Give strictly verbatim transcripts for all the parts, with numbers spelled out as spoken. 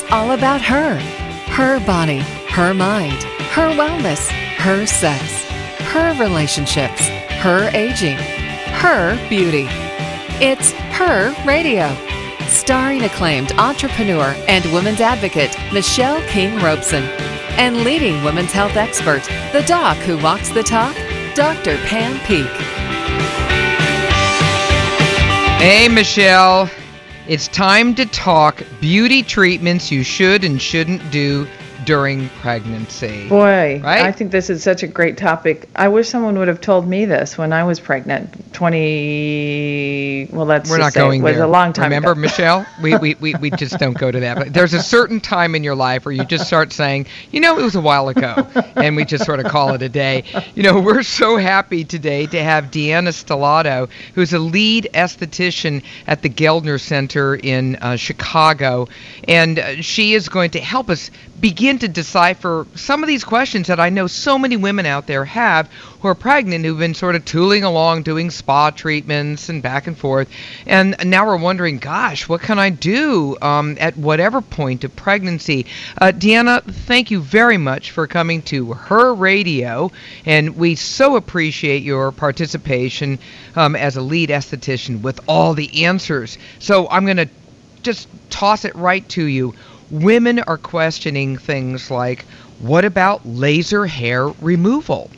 all about her. Her body, her mind, her wellness, her sex, her relationships, her aging, her beauty. It's Her Radio. Starring acclaimed entrepreneur and women's advocate Michelle King Robeson. And leading women's health expert, the doc who walks the talk, Doctor Pam Peak. Hey, Michelle. It's time to talk beauty treatments you should and shouldn't do during pregnancy. Boy, right? I think this is such a great topic. I wish someone would have told me this when I was pregnant. twenty, well, let's We're just not say going it was there. a long time Remember, ago. Michelle? We, we, we, we just don't go to that. But there's a certain time in your life where you just start saying, you know, it was a while ago, and we just sort of call it a day. You know, we're so happy today to have Deanna Stellato, who's a lead esthetician at the Geldner Center in uh, Chicago, and uh, she is going to help us begin to decipher some of these questions that I know so many women out there have who are pregnant, who've been sort of tooling along doing spa treatments and back and forth. And now we're wondering, gosh, what can I do um, at whatever point of pregnancy? Uh, Deanna, thank you very much for coming to Her Radio. And we so appreciate your participation um, as a lead esthetician with all the answers. So I'm going to just toss it right to you. Women are questioning things like, what about laser hair removal?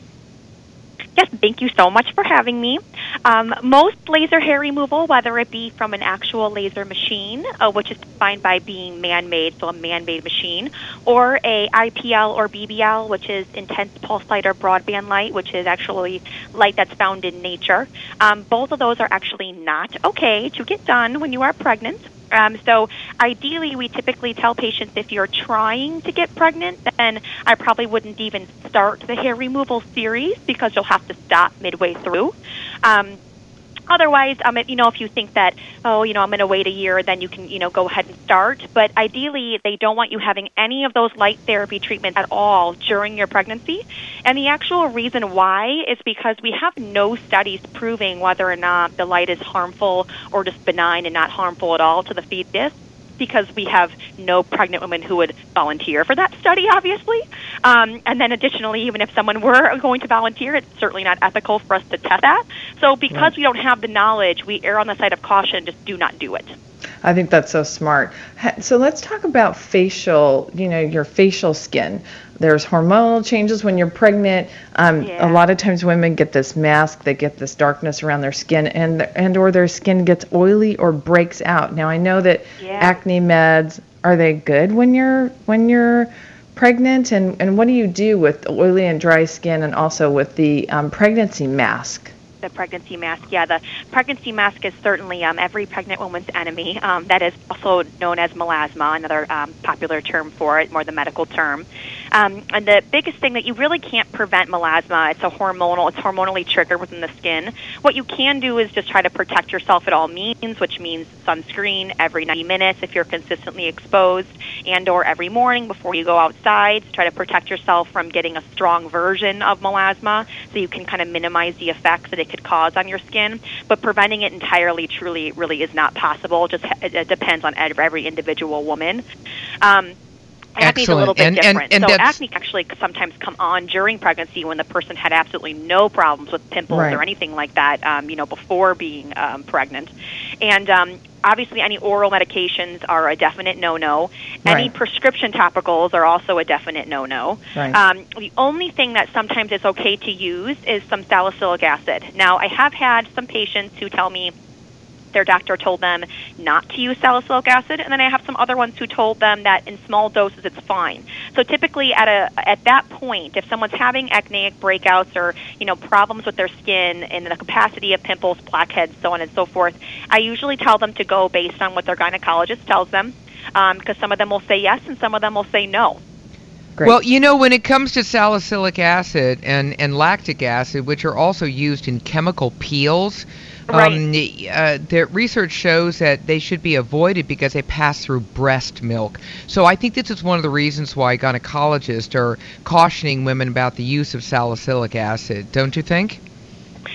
Yes, thank you so much for having me. Um, most laser hair removal, whether it be from an actual laser machine, uh, which is defined by being man-made, so a man-made machine, or a I P L or B B L, which is intense pulse light or broadband light, which is actually light that's found in nature. Um, both of those are actually not okay to get done when you are pregnant. Um, so ideally, we typically tell patients if you're trying to get pregnant, then I probably wouldn't even start the hair removal series because you'll have to stop midway through. Um, Otherwise, um, you know, if you think that, oh, you know, I'm going to wait a year, then you can, you know, go ahead and start. But ideally, they don't want you having any of those light therapy treatments at all during your pregnancy. And the actual reason why is because we have no studies proving whether or not the light is harmful or just benign and not harmful at all to the fetus, because we have no pregnant women who would volunteer for that study, obviously. Um, and then additionally, even if someone were going to volunteer, it's certainly not ethical for us to test that. So because right. we don't have the knowledge, we err on the side of caution, just do not do it. I think that's so smart. So let's talk about facial, you know, your facial skin. There's hormonal changes when you're pregnant. Um, yeah. A lot of times women get this mask, they get this darkness around their skin, and and or their skin gets oily or breaks out. Now I know that yeah. acne meds, are they good when you're when you're pregnant? And, and what do you do with oily and dry skin, and also with the um, pregnancy mask? The pregnancy mask, yeah. The pregnancy mask is certainly um, every pregnant woman's enemy. Um, that is also known as melasma, another um, popular term for it, more the medical term. Um, and the biggest thing that you really can't prevent melasma. It's a hormonal, it's hormonally triggered within the skin. What you can do is just try to protect yourself at all means, which means sunscreen every ninety minutes if you're consistently exposed, and or every morning before you go outside to try to protect yourself from getting a strong version of melasma, so you can kind of minimize the effects that it could cause on your skin. But preventing it entirely, truly, really is not possible. Just it depends on every individual woman. Um, Acne is a little bit and, different. And, and so that's... acne actually sometimes come on during pregnancy when the person had absolutely no problems with pimples right. or anything like that, um, you know, before being um, pregnant. And um, obviously any oral medications are a definite no-no. Any right. prescription topicals are also a definite no-no. Right. Um, the only thing that sometimes is okay to use is some salicylic acid. Now, I have had some patients who tell me their doctor told them not to use salicylic acid, and then I have some other ones who told them that in small doses it's fine. So typically at a at that point, if someone's having acneic breakouts or, you know, problems with their skin and the capacity of pimples, blackheads, so on and so forth, I usually tell them to go based on what their gynecologist tells them, because um, some of them will say yes and some of them will say no. Great. Well, you know, when it comes to salicylic acid and, and lactic acid, which are also used in chemical peels, Right. Um, uh, the research shows that they should be avoided because they pass through breast milk. So I think this is one of the reasons why gynecologists are cautioning women about the use of salicylic acid. Don't you think?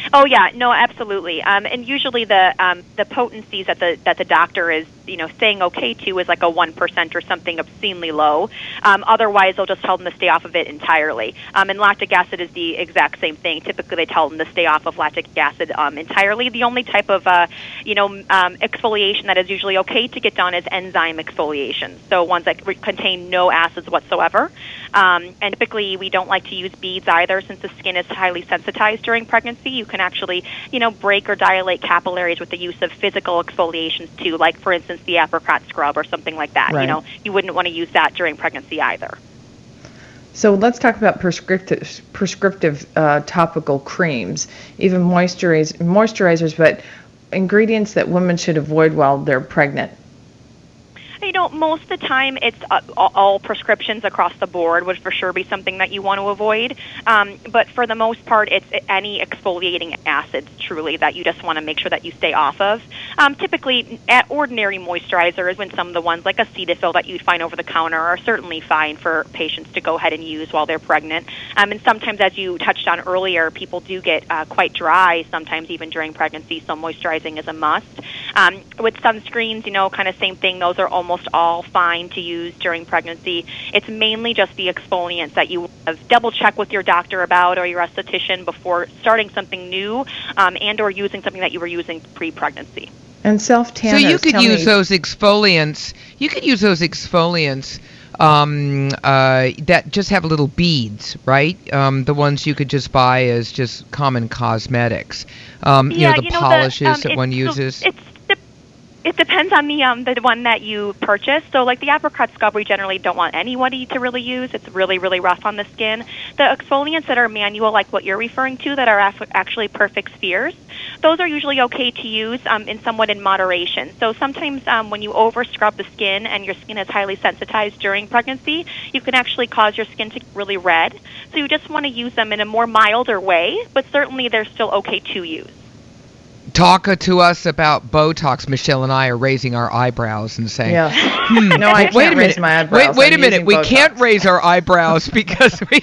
Oh yeah, no, absolutely. Um, and usually the um, the potencies that the that the doctor is you know saying okay to is like a one percent or something obscenely low. Um, otherwise, they'll just tell them to stay off of it entirely. Um, and lactic acid is the exact same thing. Typically, they tell them to stay off of lactic acid um, entirely. The only type of uh, you know um, exfoliation that is usually okay to get done is enzyme exfoliation. So ones that re- contain no acids whatsoever. Um, and typically, we don't like to use beads either, since the skin is highly sensitized during pregnancy. You can actually, you know, break or dilate capillaries with the use of physical exfoliations too, like, for instance, the apricot scrub or something like that. Right. You know, you wouldn't want to use that during pregnancy either. So let's talk about prescriptive, prescriptive uh, topical creams, even moisturize, moisturizers, but ingredients that women should avoid while they're pregnant. You know, most of the time it's uh, all prescriptions across the board would for sure be something that you want to avoid. Um, but for the most part, it's any exfoliating acids, truly, that you just want to make sure that you stay off of. Um, typically, at ordinary moisturizers, when some of the ones like a Cetaphil that you'd find over the counter are certainly fine for patients to go ahead and use while they're pregnant. Um, and sometimes, as you touched on earlier, people do get uh, quite dry, sometimes even during pregnancy, so moisturizing is a must. Um, with sunscreens, you know, kind of same thing. Those are almost all fine to use during pregnancy. It's mainly just the exfoliants that you double check with your doctor about or your esthetician before starting something new um, and or using something that you were using pre-pregnancy. And self-tanners. So you could tell use me- those exfoliants. You could use those exfoliants um, uh, that just have little beads, right? Um, the ones you could just buy as just common cosmetics. Um, yeah, you know, the you know, polishes the, um, that one it's, uses. It's It depends on the um, the one that you purchase. So, like the apricot scrub, we generally don't want anybody to really use. It's really, really rough on the skin. The exfoliants that are manual, like what you're referring to, that are af- actually perfect spheres, those are usually okay to use um, in somewhat in moderation. So sometimes um, when you over scrub the skin and your skin is highly sensitized during pregnancy, you can actually cause your skin to get really red. So you just want to use them in a more milder way, but certainly they're still okay to use. Talk to us about Botox. Michelle and I are raising our eyebrows and saying, Yeah. hmm, No, I can't wait a raise minute. my eyebrows. Wait, wait I'm a minute. using We Botox. can't raise our eyebrows because we.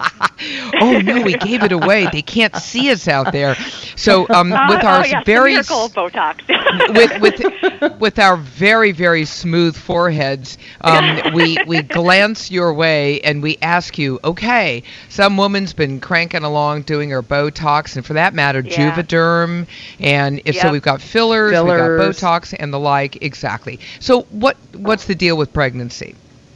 Oh no, we gave it away. They can't see us out there. So um, with Uh, our oh, yes, very the miracle of Botox. with with with our very very smooth foreheads, um, we we glance your way and we ask you, okay, some woman's been cranking along doing her Botox, and for that matter, Yeah. Juvederm, and if so, Yep. we've got fillers, Fillers. we've got Botox, and the like. Exactly. So what what's the deal with pregnancy?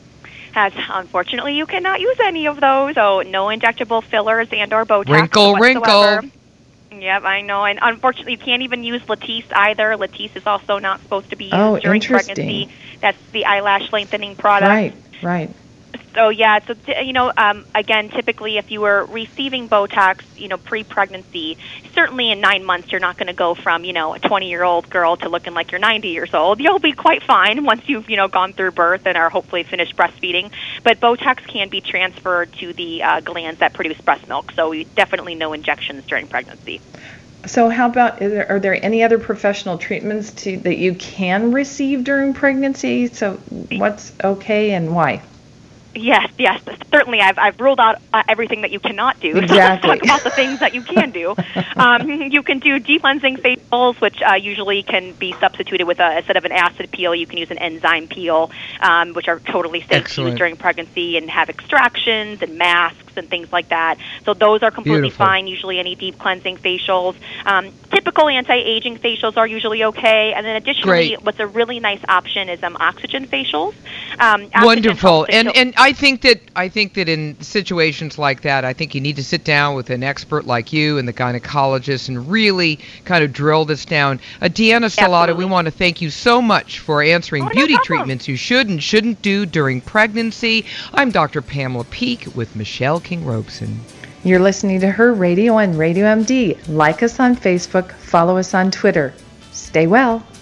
As unfortunately, you cannot use any of those. So no injectable fillers and or Botox Wrinkle, whatsoever. wrinkle. Yep, I know. And unfortunately, you can't even use Latisse either. Latisse is also not supposed to be used Oh, during interesting. pregnancy. That's the eyelash lengthening product. Right, right. So yeah, so t- you know, um, again, typically if you were receiving Botox, you know, pre-pregnancy, certainly in nine months you're not going to go from you know a twenty-year-old girl to looking like you're ninety years old. You'll be quite fine once you've you know gone through birth and are hopefully finished breastfeeding. But Botox can be transferred to the uh, glands that produce breast milk. So we definitely no injections during pregnancy. So how about, is there, are there any other professional treatments to, that you can receive during pregnancy? So what's okay and why? Yes, yes, certainly. I've I've ruled out uh, everything that you cannot do. Exactly. Let's talk about the things that you can do. Um, you can do de-cleansing facials, which uh, usually can be substituted with a instead of an acid peel, you can use an enzyme peel, um, which are totally safe to Excellent. use during pregnancy, and have extractions and masks and things like that. So those are completely Beautiful. fine. Usually, any deep cleansing facials, um, typical anti-aging facials are usually okay. And then additionally, Great. what's a really nice option is um, oxygen facials. Um, oxygen Wonderful. helps to And kill- and I think that I think that in situations like that, I think you need to sit down with an expert like you and the gynecologist and really kind of drill this down. Uh, Deanna Salata, we Absolutely. want to thank you so much for answering Oh, no beauty problem. treatments you should and shouldn't do during pregnancy. I'm Doctor Pamela Peak with Michelle King-Robeson. You're listening to Her Radio on Radio M D. Like us on Facebook, follow us on Twitter. Stay well.